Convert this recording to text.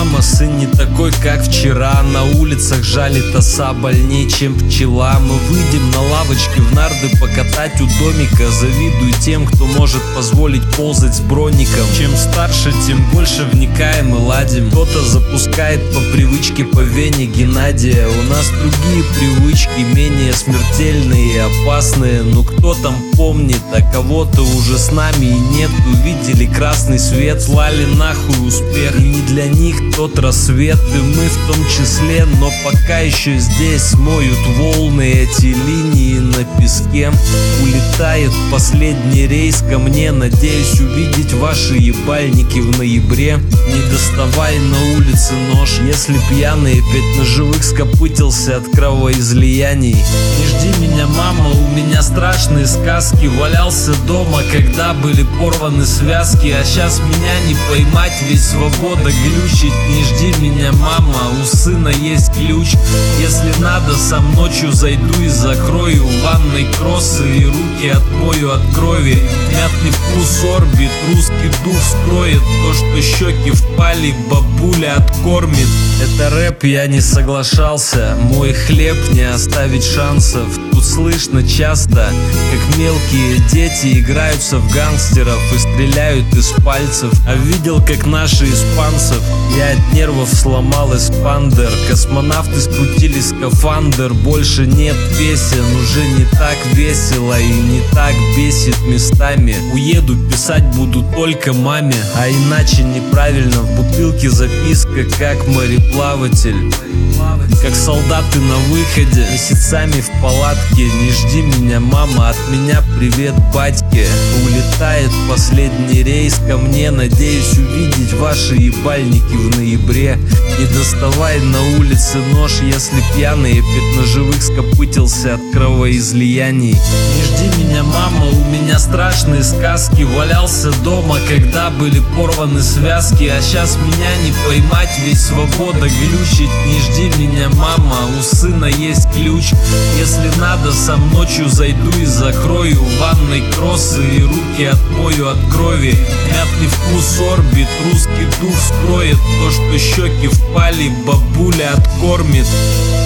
мама, сын не такой, как вчера. На улицах жалит оса больней, чем пчела. Мы выйдем на лавочке в нарды покатать у домика. Завидую тем, кто может позволить ползать с броником. Чем старше, тем больше вникаем и ладим. Кто-то запускает по привычке по вене Геннадия. У нас другие привычки, менее смертельные и опасные. Ну кто там помнит, а кого-то уже с нами и нет. Увидели красный свет, слали нахуй успех. И не для них тот рассвет, и мы в том числе. Но пока еще здесь смоют волны эти линии на песке. Улетает последний рейс ко мне. Надеюсь увидеть ваши ебальники в ноябре. Не доставай на улице нож, если пьяный опять на живых скопытился от кровоизлияний. Не жди меня, мама, у меня страшные сказки. Валялся дома, когда были порваны связки. А сейчас меня не поймать, ведь свобода глючит. Не жди меня, мама, у сына есть ключ. Если надо, сам ночью зайду и закрою в ванной кроссы и руки отмою от крови. Мятный вкус орбит, русский дух скроет то, что щеки впали, бабуля откормит. Это рэп, я не соглашался, мой хлеб не оставить шансов. Тут слышно часто, как мелкие дети играются в гангстеров и стреляют из пальцев. А видел, как наши испанцев, я от нервов сломал эспандер. Космонавты скрутили скафандр, больше нет песен, уже не так весело и не так бесит местами. Уеду, писать буду только маме, а иначе неправильно. В бутылке записка, как мореплаватель, как солдаты на выходе, месяцами в палатке. Не жди меня, мама, от меня привет батьке. Улетает последний рейс ко мне. Надеюсь увидеть ваши ебальники в ноябре. Не доставай на улице нож, если пьяный опять на живых скопытился от кровоизлияний. Не жди меня, мама, у меня страшные сказки. Валялся дома, когда были порваны связки. А сейчас меня не поймать, ведь свобода глючит. Не жди меня, мама, у сына есть ключ. Если надо, сам ночью зайду и закрою в ванной кроссы и руки отмою от крови. Мятный вкус орбит, русский дух скроет то, что щеки впали, бабуля откормит.